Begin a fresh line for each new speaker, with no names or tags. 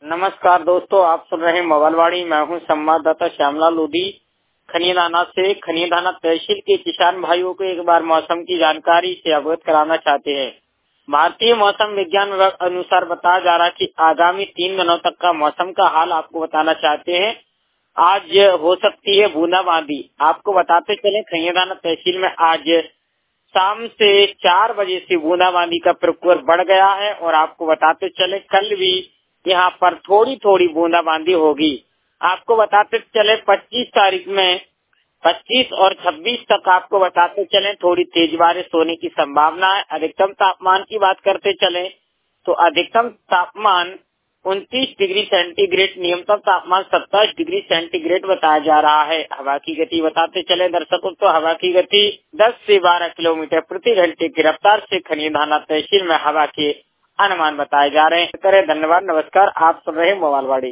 नमस्कार दोस्तों, आप सुन रहे हैं मोबाइलवाड़ी। मैं हूं संवाददाता श्यामलाल लोधी खनियादाना से। खनियादाना तहसील के किसान भाइयों को एक बार मौसम की जानकारी से अवगत कराना चाहते हैं। भारतीय मौसम विज्ञान विभाग अनुसार बताया जा रहा है कि आगामी 3 दिनों तक का मौसम का हाल आपको बताना चाहते हैं। आज हो सकती है बूंदाबांदी। आपको बताते चले, खनियादाना तहसील में आज शाम से 4 बजे से बूंदाबांदी का प्रकोप बढ़ गया है और आपको बताते चले कल भी यहाँ पर थोड़ी थोड़ी बूंदाबांदी होगी। आपको बताते चले 25 तारीख में 25 और 26 तक आपको बताते चले थोड़ी तेज बारिश होने की संभावना है। अधिकतम तापमान की बात करते चले तो अधिकतम तापमान 29 डिग्री सेंटीग्रेड, न्यूनतम तापमान 27 डिग्री सेंटीग्रेड बताया जा रहा है। हवा की गति बताते चले दर्शकों तो हवा की गति 10 से 12 किलोमीटर प्रति घंटे की रफ्तार से खनियादाना तहसील में हवा के अनुमान बताए जा रहे हैं। धन्यवाद, नमस्कार। आप सुन रहे हैं मोबाइलवाड़ी।